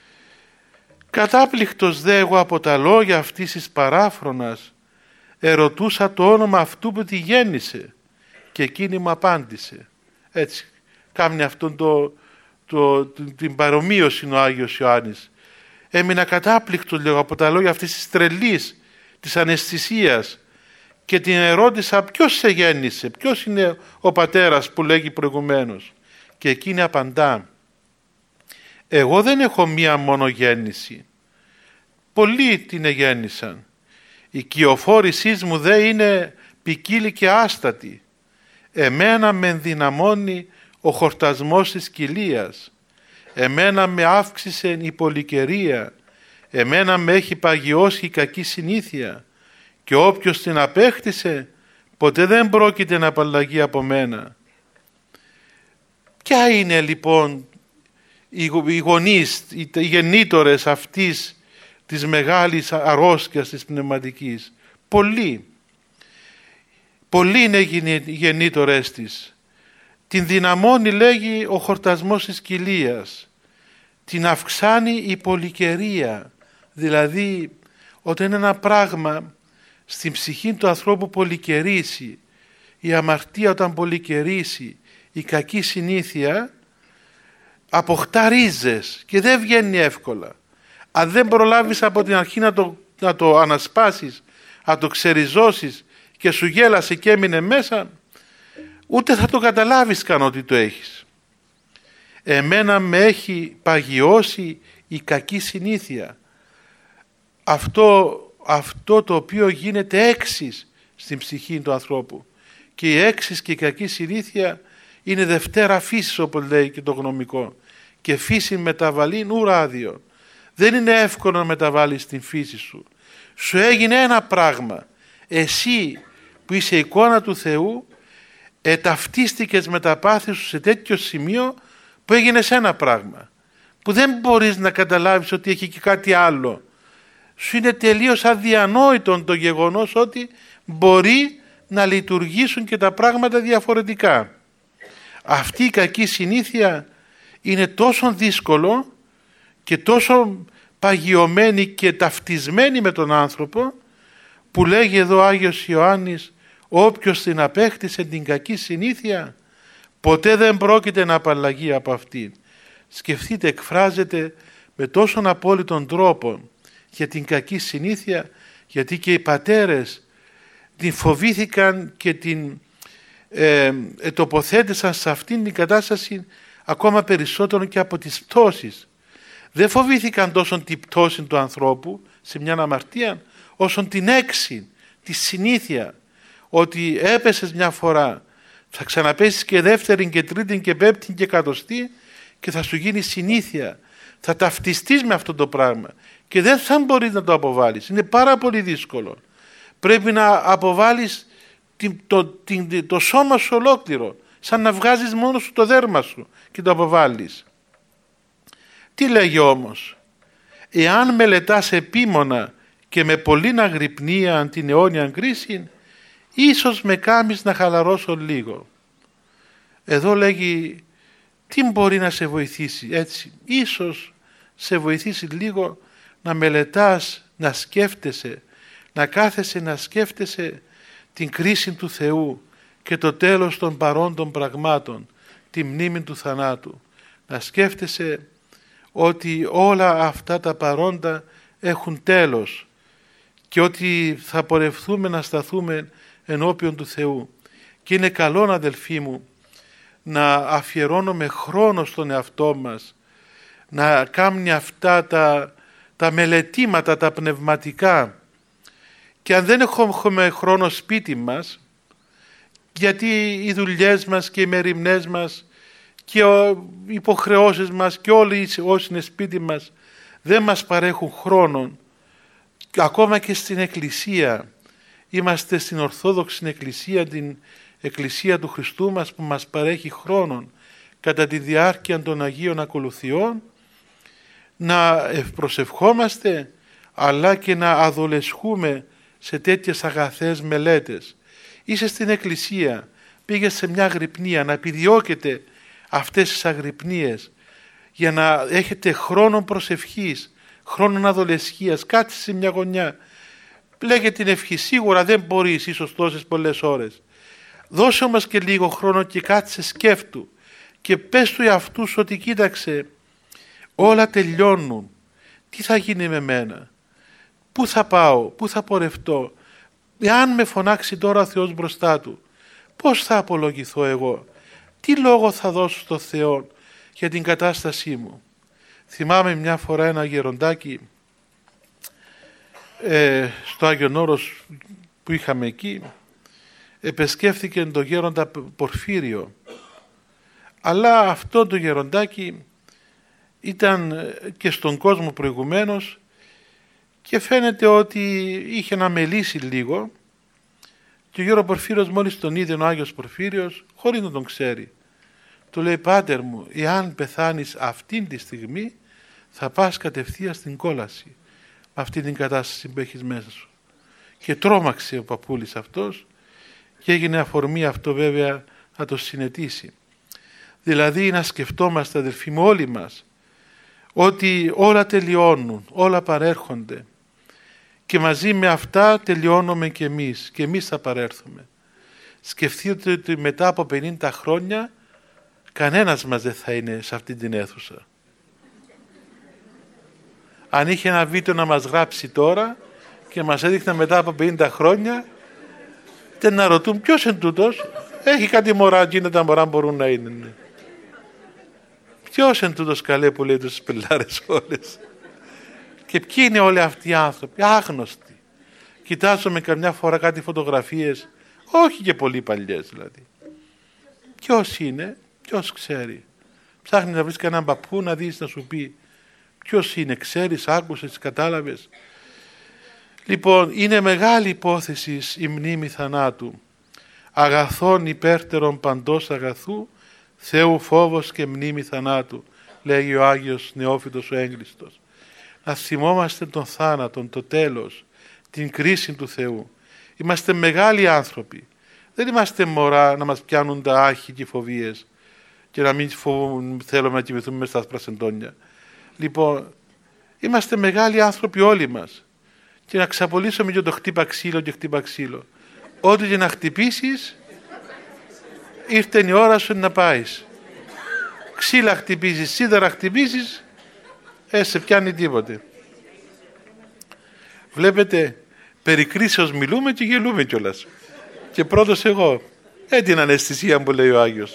Κατάπληκτος δε εγώ από τα λόγια αυτής της παράφρονας ερωτούσα το όνομα αυτού που τη γέννησε και εκείνη μου απάντησε. Έτσι κάνει αυτόν το, το, την παρομοίωση ο Άγιος Ιωάννης. Έμεινα κατάπληκτος, λέγω, από τα λόγια αυτής της τρελής, της αναισθησίας και την ερώτησα ποιος σε γέννησε, ποιος είναι ο πατέρας που λέγει προηγουμένως. Και εκείνη απαντά, Εγώ δεν έχω μία μόνο γέννηση. Πολλοί την εγέννησαν. Η κυοφόρησή μου δε είναι ποικίλη και άστατη. Εμένα με ενδυναμώνει ο χορτασμός της κοιλίας. Εμένα με αύξησε η πολυκαιρία. Εμένα με έχει παγιώσει η κακή συνήθεια. Και όποιος την απέκτησε ποτέ δεν πρόκειται να απαλλαγεί από μένα. Ποια είναι λοιπόν οι γονείς, οι γεννήτωρες αυτής της μεγάλης αρρώσκιας της πνευματικής? Πολλοί. Πολλοί είναι οι γεννήτωρες της. Την δυναμώνει, λέγει, ο χορτασμός της κοιλίας. Την αυξάνει η πολυκαιρία. Δηλαδή όταν ένα πράγμα στην ψυχή του ανθρώπου πολυκαιρίσει, η αμαρτία όταν πολυκαιρίσει, η κακή συνήθεια, αποκτά ρίζες και δεν βγαίνει εύκολα. Αν δεν προλάβεις από την αρχή να το, να το ανασπάσεις, να το ξεριζώσεις και σου γέλασε και έμεινε μέσα, ούτε θα το καταλάβεις καν ότι το έχεις. Εμένα με έχει παγιώσει η κακή συνήθεια. Αυτό, αυτό το οποίο γίνεται έξις στην ψυχή του ανθρώπου. Και η έξις και η κακή συνήθεια είναι δευτέρα φύσης, όπως λέει και το γνωμικό. Και φύση μεταβαλήν ουράδιο. Δεν είναι εύκολο να μεταβάλεις την φύση σου. Σου έγινε ένα πράγμα. Εσύ που είσαι εικόνα του Θεού, εταυτίστηκες με τα πάθη σου σε τέτοιο σημείο που έγινες ένα πράγμα. Που δεν μπορείς να καταλάβεις ότι έχει και κάτι άλλο. Σου είναι τελείως αδιανόητο το γεγονός ότι μπορεί να λειτουργήσουν και τα πράγματα διαφορετικά. Αυτή η κακή συνήθεια είναι τόσο δύσκολο και τόσο παγιωμένη και ταυτισμένη με τον άνθρωπο, που λέγει εδώ ο Άγιος Ιωάννης, όποιος την απέκτησε την κακή συνήθεια ποτέ δεν πρόκειται να απαλλαγεί από αυτήν. Σκεφτείτε, εκφράζεται με τόσον απόλυτον τρόπο για την κακή συνήθεια, γιατί και οι πατέρες την φοβήθηκαν και την ε, ε, τοποθέτησαν σε αυτήν την κατάσταση ακόμα περισσότερο και από τις πτώσεις. Δεν φοβήθηκαν τόσο την πτώση του ανθρώπου σε μια αμαρτία, όσο την έξι, τη συνήθεια, ότι έπεσες μια φορά, θα ξαναπέσεις και δεύτερη και τρίτη και πέμπτη και εκατοστή και θα σου γίνει συνήθεια. Θα ταυτιστείς με αυτό το πράγμα και δεν θα μπορείς να το αποβάλεις. Είναι πάρα πολύ δύσκολο. Πρέπει να αποβάλεις το, το, το σώμα σου ολόκληρο, σαν να βγάζεις μόνο σου το δέρμα σου και το αποβάλεις. Τι λέγει όμως? Εάν μελετάς επίμονα και με πολλήν αγρυπνία την αιώνια κρίση, ίσως με κάμεις να χαλαρώσω λίγο. Εδώ λέγει τι μπορεί να σε βοηθήσει έτσι. Ίσως σε βοηθήσει λίγο να μελετάς, να σκέφτεσαι, να κάθεσαι να σκέφτεσαι την κρίση του Θεού και το τέλος των παρόντων πραγμάτων, τη μνήμη του θανάτου. Να σκέφτεσαι ότι όλα αυτά τα παρόντα έχουν τέλος και ότι θα πορευθούμε να σταθούμε ενώπιον του Θεού. Και είναι καλό, αδελφοί μου, να αφιερώνουμε χρόνο στον εαυτό μας, να κάνουμε αυτά τα, τα μελετήματα, τα πνευματικά. Και αν δεν έχουμε χρόνο σπίτι μας, γιατί οι δουλειές μας και οι μεριμνές μας και οι υποχρεώσεις μας και όλοι όσοι είναι σπίτι μας δεν μας παρέχουν χρόνον, ακόμα και στην Εκκλησία, είμαστε στην Ορθόδοξη Εκκλησία, την Εκκλησία του Χριστού μας που μας παρέχει χρόνον κατά τη διάρκεια των Αγίων Ακολουθιών, να προσευχόμαστε αλλά και να αδολεσχούμε σε τέτοιες αγαθές μελέτες. Είσαι στην Εκκλησία, πήγες σε μια αγρυπνία, να επιδιώκετε αυτές τις αγρυπνίες για να έχετε χρόνο προσευχής, χρόνο αδολεσχίας. Κάτσε σε μια γωνιά, λέγε την ευχή, σίγουρα δεν μπορείς ίσως τόσες πολλές ώρες. Δώσε όμως και λίγο χρόνο και κάτσε σκέφτου και πες του εαυτού σου ότι κοίταξε, όλα τελειώνουν, τι θα γίνει με μένα, πού θα πάω, πού θα πορευτώ, εάν με φωνάξει τώρα ο Θεός μπροστά του, πώς θα απολογηθώ εγώ, τι λόγο θα δώσω στο Θεό για την κατάστασή μου. Θυμάμαι μια φορά ένα γεροντάκι ε, στο Άγιον Όρος που είχαμε εκεί, επεσκέφθηκε τον γέροντα Πορφύριο, αλλά αυτό το γεροντάκι ήταν και στον κόσμο προηγουμένως και φαίνεται ότι είχε να μελήσει λίγο, και ο γέρος Πορφύριος μόλις τον είδε ο Άγιος Πορφύριος, χωρίς να τον ξέρει, του λέει: «Πάτερ μου, εάν πεθάνεις αυτήν τη στιγμή θα πας κατευθείαν στην κόλαση με αυτή την κατάσταση που έχεις μέσα σου». Και τρόμαξε ο παππούλης αυτός και έγινε αφορμή αυτό βέβαια να το συνετίσει. Δηλαδή να σκεφτόμαστε, αδελφοί μου, όλοι μας, ότι όλα τελειώνουν, όλα παρέρχονται και μαζί με αυτά τελειώνουμε και εμείς και εμείς θα παρέρθουμε. Σκεφτείτε ότι μετά από πενήντα χρόνια κανένας μας δεν θα είναι σε αυτή την αίθουσα. Αν είχε ένα βίντεο να μας γράψει τώρα και μας έδειχνε μετά από πενήντα χρόνια, δεν να ρωτούν ποιος είναι τούτος, έχει κάτι μωρά, και είναι τα μωρά μπορούν να είναι. Ποιος είναι τούτος, καλέ, που λέει τους πελάρες όλες. Και ποιοι είναι όλοι αυτοί οι άνθρωποι, άγνωστοι. Κοιτάζομαι καμιά φορά κάτι φωτογραφίες, όχι και πολύ παλιές δηλαδή. Ποιος είναι, ποιος ξέρει. Ψάχνει να βρεις κανέναν παππού να δεις να σου πει ποιος είναι, ξέρεις, άκουσες, κατάλαβες. Λοιπόν, είναι μεγάλη υπόθεση η μνήμη θανάτου. Αγαθών υπέρτερων παντός αγαθού, Θεού φόβος και μνήμη θανάτου, λέγει ο Άγιος Νεόφυτος ο Έγκλειστος. Να θυμόμαστε τον θάνατον, το τέλος, την κρίση του Θεού. Είμαστε μεγάλοι άνθρωποι. Δεν είμαστε μωρά να μας πιάνουν τα άχη και οι φοβίες και να μην φοβούμε, θέλουμε να κοιμηθούμε μέσα στα πρασεντόνια. Λοιπόν, είμαστε μεγάλοι άνθρωποι όλοι μας. Και να ξαπολύσουμε και το χτύπα ξύλο και χτύπα ξύλο. Ό,τι και να χτυπήσεις, ήρθε η ώρα σου να πάεις. Ξύλα χτυπήσεις, σίδερα χτυπήσεις, ε, σε πιάνει τίποτε. Βλέπετε, περί κρίσεως μιλούμε και γελούμε κιόλας. Και πρώτος εγώ. Ε, την αναισθησία που λέει ο Άγιος.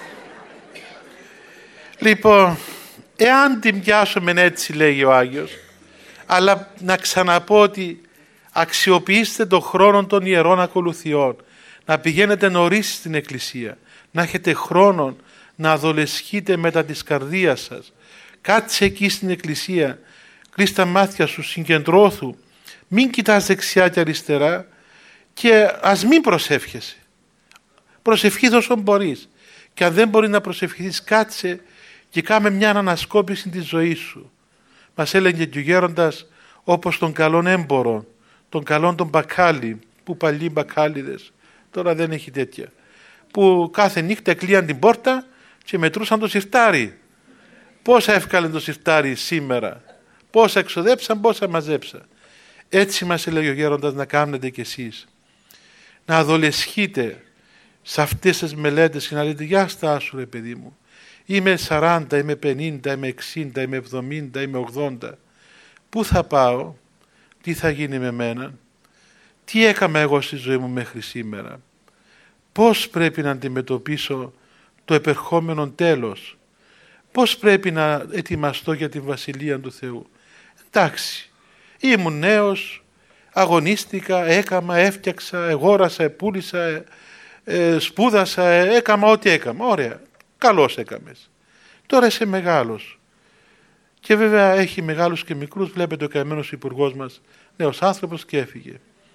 Λοιπόν, εάν την πιάσουμε έτσι, λέγει ο Άγιος, αλλά να ξαναπώ ότι αξιοποιήστε τον χρόνο των ιερών ακολουθιών, να πηγαίνετε νωρίς στην εκκλησία, να έχετε χρόνο να αδολεσχείτε μετά της καρδίας σας. Κάτσε εκεί στην εκκλησία, κλείς τα μάτια σου, συγκεντρώθου, μην κοιτάς δεξιά και αριστερά και ας μην προσεύχεσαι. Προσευχείς όσο μπορείς, και αν δεν μπορεί να προσευχηθείς, κάτσε και κάμε μια ανασκόπηση της ζωής σου. Μας έλεγε και ο γέροντας, όπως τον καλόν έμπορο, τον καλόν τον μπακάλι, που παλιοί μπακάλιδες, τώρα δεν έχει τέτοια, που κάθε νύχτα κλείαν την πόρτα και μετρούσαν το σιρτάρι. Πόσα εύκαλε το σιρτάρι σήμερα, πόσα εξοδέψαν, πόσα μαζέψαν. Έτσι μας έλεγε ο γέροντας να κάνετε κι εσείς. Να αδολεσχείτε σε αυτές τις μελέτες και να λέτε: «Γεια στάσου ρε παιδί μου, είμαι σαράντα, είμαι πενήντα, είμαι εξήντα, είμαι εβδομήντα, είμαι ογδόντα. Πού θα πάω, τι θα γίνει με μένα, τι έκανα εγώ στη ζωή μου μέχρι σήμερα, πώς πρέπει να αντιμετωπίσω το επερχόμενο τέλος, πώς πρέπει να ετοιμαστώ για τη Βασιλεία του Θεού». Εντάξει, ήμουν νέος, αγωνίστηκα, έκαμα, έφτιαξα, εγόρασα, επούλησα, ε, ε, σπούδασα, ε, έκαμα ό,τι έκαμα. Ωραία, καλώς έκαμες. Τώρα είσαι μεγάλος. Και βέβαια έχει μεγάλους και μικρούς. Βλέπετε ο καημένος υπουργός μας, νέος άνθρωπος, και έφυγε.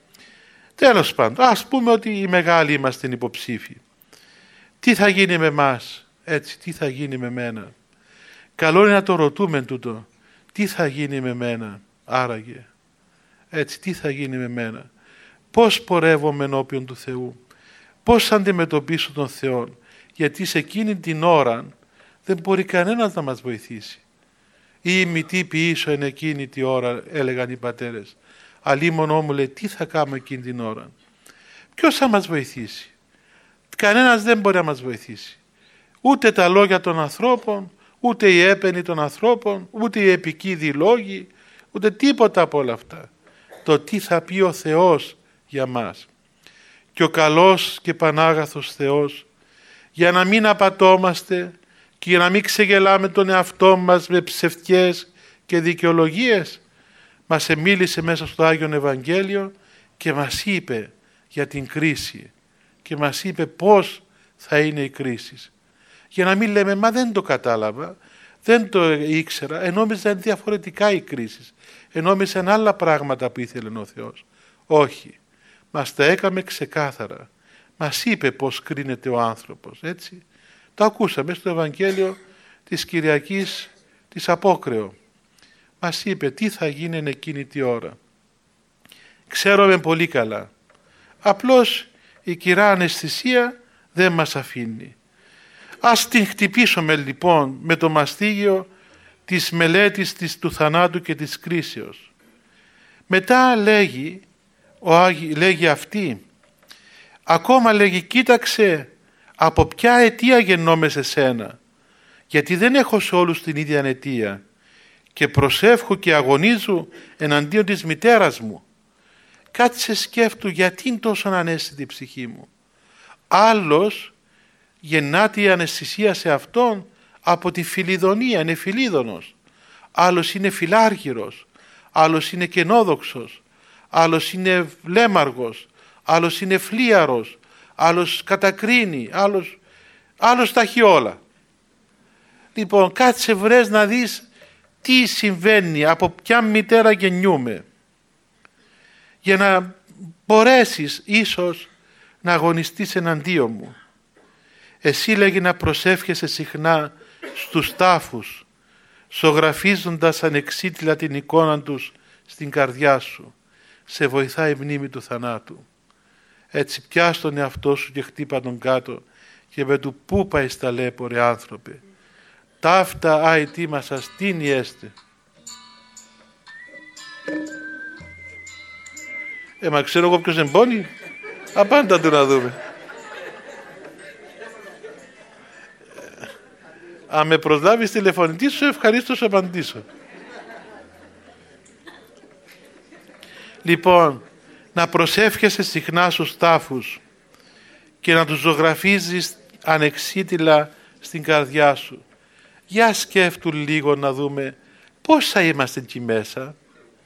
Τέλος πάντων, ας πούμε ότι οι μεγάλοι είμαστε υποψήφοι. Τι θα γίνει με εμάς, έτσι, τι θα γίνει με μένα. Καλό είναι να το ρωτούμε τούτο. Τι θα γίνει με μένα, άραγε. Έτσι, τι θα γίνει με μένα. Πώς πορεύομαι ενώπιον του Θεού. Πώς θα αντιμετωπίσω τον Θεό. Γιατί σε εκείνη την ώρα δεν μπορεί κανένας να μας βοηθήσει. Ή μη τι ποιήσω εν εκείνη τη ώρα, έλεγαν οι πατέρες. Αλίμονό μου, λέει, τι θα κάνουμε εκείνη την ώρα. Ποιος θα μας βοηθήσει. Κανένας δεν μπορεί να μας βοηθήσει. Ούτε τα λόγια των ανθρώπων, ούτε οι έπαινοι των ανθρώπων, ούτε οι επικίδοι λόγοι, ούτε τίποτα από όλα αυτά. Το τι θα πει ο Θεός για μας. Και ο καλός και πανάγαθος Θεός, για να μην απατώμαστε και για να μην ξεγελάμε τον εαυτό μας με ψευτιές και δικαιολογίες, μας εμίλησε μέσα στο Άγιον Ευαγγέλιο και μας είπε για την κρίση και μας είπε πώς θα είναι η κρίση. Για να μην λέμε μα δεν το κατάλαβα, δεν το ήξερα, ενόμιζαν διαφορετικά οι κρίσεις, ενόμιζαν άλλα πράγματα που ήθελε ο Θεός. Όχι, μας τα έκαμε ξεκάθαρα. Μας είπε πώς κρίνεται ο άνθρωπος, έτσι. Το ακούσαμε στο Ευαγγέλιο της Κυριακής της Απόκρεο. Μας είπε τι θα γίνει εκείνη τη ώρα. Ξέρουμε πολύ καλά. Απλώς η κυρά αναισθησία δεν μας αφήνει. Ας την χτυπήσουμε λοιπόν με το μαστίγιο της μελέτης της, του θανάτου και της κρίσεως. Μετά λέγει, ο Άγι, λέγει αυτή, ακόμα λέγει κοίταξε από ποια αιτία γεννόμαι σε σένα, γιατί δεν έχω σε όλους την ίδια αιτία και προσεύχω και αγωνίζω εναντίον της μητέρας μου. Κάτσε σκέφτου γιατί είναι τόσο αναίσθητη η ψυχή μου. Άλλος γεννάται η αναισθησία σε αυτόν από τη φιλιδονία, είναι φιλίδωνος. Άλλος είναι φιλάργυρος, άλλος είναι κενόδοξος, άλλος είναι λέμαργος, άλλος είναι φλίαρος, άλλος κατακρίνει, άλλος, άλλος τα έχει όλα. Λοιπόν, κάτσε βρες να δεις τι συμβαίνει, από ποια μητέρα γεννιούμε, για να μπορέσεις ίσως να αγωνιστείς εναντίον μου. Εσύ λέγει να προσεύχεσαι συχνά στους τάφους, ζωγραφίζοντας ανεξίτηλα την εικόνα τους στην καρδιά σου. Σε βοηθάει η μνήμη του θανάτου. Έτσι πιάσ' τον εαυτό σου και χτύπα τον κάτω και με του πού πάει στα ταλέπορε άνθρωπε. Ταύτα άι μα σας τίνι έστε. Ε, μα ξέρω εγώ ποιος εμπώνει. Απάντα του να δούμε. Αν με προσλάβεις τηλεφωνητή σου, ευχαρίστως απαντήσω. Λοιπόν, να προσεύχεσαι συχνά στους τάφους και να τους ζωγραφίζεις ανεξίτηλα στην καρδιά σου. Για σκέφτου λίγο να δούμε πόσα είμαστε εκεί μέσα.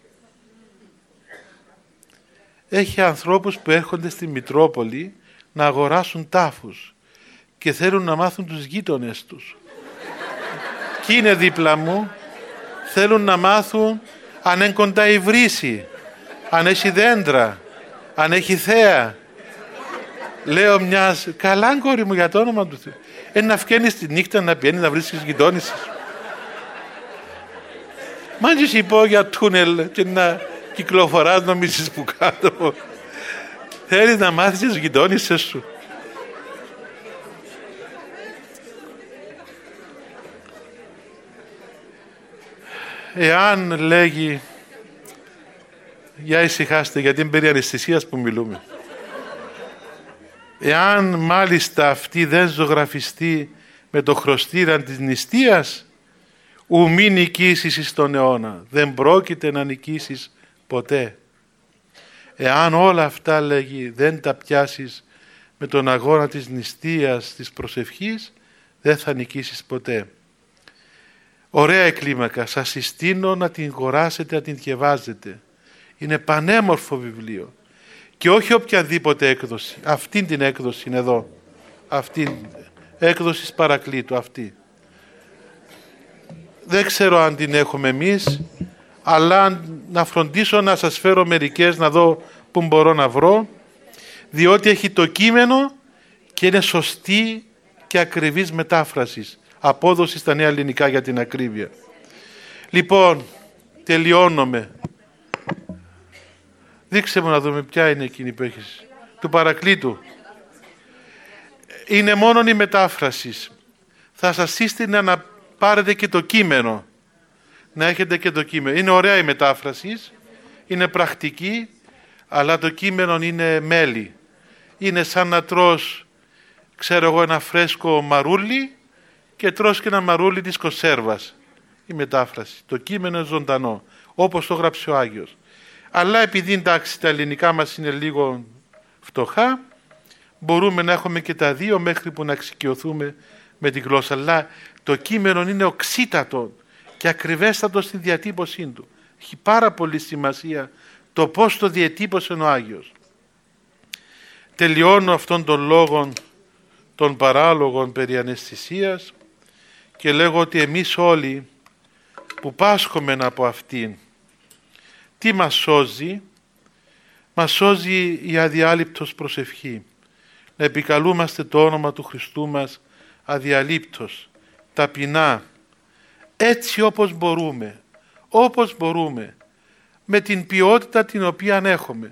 Έχει ανθρώπους που έρχονται στη Μητρόπολη να αγοράσουν τάφους και θέλουν να μάθουν τους γείτονες τους. Και είναι δίπλα μου, θέλουν να μάθουν αν είναι κοντά η βρύση, αν έχει δέντρα, αν έχει θέα. Λέω μιας, καλά κόρη μου για το όνομα του Θεού. Ε, να φκαίνεις τη νύχτα να πιένεις να βρίσκεις γειτόνισες σου. Μάντζεις υπόγεια τούνελ και να κυκλοφοράς νομίζεις που κάτω. Θέλεις να μάθεις τις γειτόνισες σου. Εάν λέγει, για ησυχάστε γιατί είναι περί αναισθησίας που μιλούμε. Εάν μάλιστα αυτή δεν ζωγραφιστεί με το χρωστήρα της νηστείας, ου μη νικήσεις στον αιώνα. Δεν πρόκειται να νικήσεις ποτέ. Εάν όλα αυτά λέγει δεν τα πιάσεις με τον αγώνα της νηστείας, της προσευχής, δεν θα νικήσεις ποτέ. Ωραία η κλίμακα, σας συστήνω να την αγοράσετε, να την διαβάζετε. Είναι πανέμορφο βιβλίο. Και όχι οποιαδήποτε έκδοση. Αυτήν την έκδοση είναι εδώ. Αυτήν έκδοση Παρακλήτου, αυτή. Δεν ξέρω αν την έχουμε εμείς, αλλά να φροντίσω να σας φέρω μερικές να δω που μπορώ να βρω, διότι έχει το κείμενο και είναι σωστή και ακριβής μετάφρασης. Απόδοση στα νέα ελληνικά για την ακρίβεια. Λοιπόν, τελειώνομαι. Δείξε μου να δούμε ποια είναι εκείνη που έχεις. Του Παρακλήτου. Είναι μόνο η μετάφραση. Θα σας σύστηνα να πάρετε και το κείμενο. Να έχετε και το κείμενο. Είναι ωραία η μετάφραση. Είναι πρακτική. Αλλά το κείμενο είναι μέλι. Είναι σαν να τρως, ξέρω εγώ, ένα φρέσκο μαρούλι και τρως και ένα μαρούλι της κονσέρβας. Η μετάφραση. Το κείμενο είναι ζωντανό. Όπως το γράψε ο Άγιος. Αλλά επειδή εντάξει τα ελληνικά μας είναι λίγο φτωχά, μπορούμε να έχουμε και τα δύο μέχρι που να εξοικειωθούμε με τη γλώσσα, αλλά το κείμενο είναι οξύτατο και ακριβέστατο στη διατύπωσή του. Έχει πάρα πολύ σημασία το πώς το διατύπωσε ο Άγιος. Τελειώνω αυτόν τον λόγο των παράλογων περί αναισθησίας και λέγω ότι εμείς όλοι που πάσχομεν από αυτήν, τι μας σώζει? Μας σώζει η αδιάλειπτος προσευχή. Να επικαλούμαστε το όνομα του Χριστού μας αδιαλείπτος, ταπεινά, έτσι όπως μπορούμε, όπως μπορούμε, με την ποιότητα την οποία έχουμε.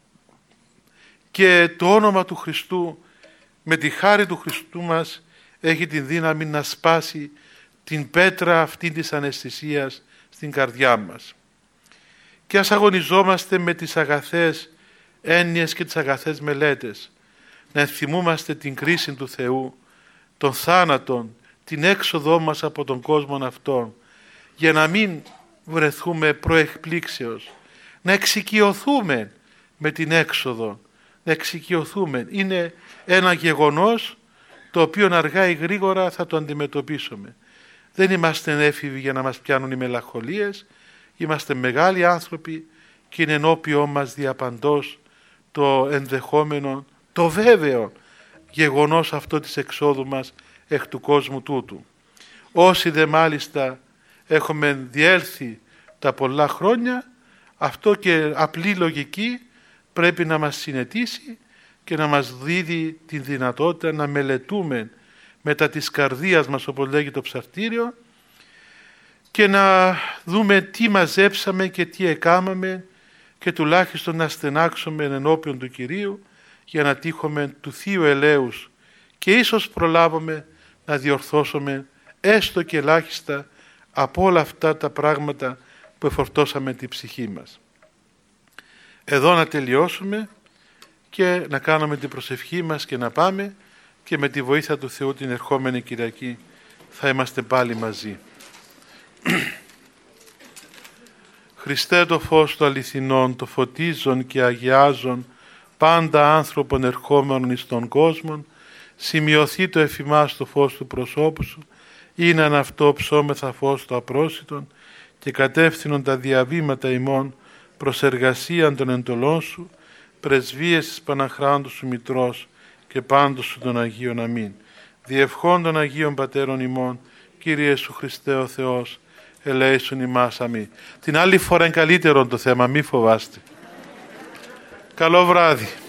Και το όνομα του Χριστού, με τη χάρη του Χριστού μας, έχει την δύναμη να σπάσει την πέτρα αυτή της αναισθησίας στην καρδιά μας. Και ας αγωνιζόμαστε με τις αγαθές έννοιες και τις αγαθές μελέτες, να θυμούμαστε την κρίση του Θεού, τον θάνατον, την έξοδό μας από τον κόσμο αυτόν, για να μην βρεθούμε προεκπλήξεως, να εξοικειωθούμε με την έξοδο, να εξοικειωθούμε. Είναι ένα γεγονός το οποίο αργά ή γρήγορα θα το αντιμετωπίσουμε. Δεν είμαστε έφηβοι για να μας πιάνουν οι μελαγχολίες, είμαστε μεγάλοι άνθρωποι και είναι ενώπιό μας διαπαντός το ενδεχόμενο, το βέβαιο γεγονός αυτό της εξόδου μας εκ του κόσμου τούτου. Όσοι δε μάλιστα έχουμε διέλθει τα πολλά χρόνια, αυτό και απλή λογική πρέπει να μας συνετίσει και να μας δίδει την δυνατότητα να μελετούμε μετά της καρδίας μας, όπως λέγει το ψαρτήριο, και να δούμε τι μαζέψαμε και τι εκάμαμε και τουλάχιστον να στενάξουμε ενώπιον του Κυρίου για να τύχουμε του Θείου ελέους και ίσως προλάβουμε να διορθώσουμε έστω και ελάχιστα από όλα αυτά τα πράγματα που εφορτώσαμε την ψυχή μας. Εδώ να τελειώσουμε και να κάνουμε την προσευχή μας και να πάμε, και με τη βοήθεια του Θεού την ερχόμενη Κυριακή θα είμαστε πάλι μαζί. Χριστέ, το φως του αληθινών, το φωτίζον και αγιάζον πάντα άνθρωπον ερχόμενων εις τον κόσμο, σημειωθεί το εφημάς το φως του προσώπου σου, είναι αν αυτό ψώμεθα φως το απρόσιτον και κατεύθυνον τα διαβήματα ημών προς εργασίαν των εντολών σου, πρεσβείες της Παναχράντου σου Μητρός και πάντως σου των Αγίων. Αμήν. Διευχών των Αγίων Πατέρων ημών, Κύριε Ιησού Χριστέ ο Θεός, ελέησον ημάς. Αμήν. Την άλλη φορά είναι καλύτερο το θέμα, μη φοβάστε. Καλό βράδυ.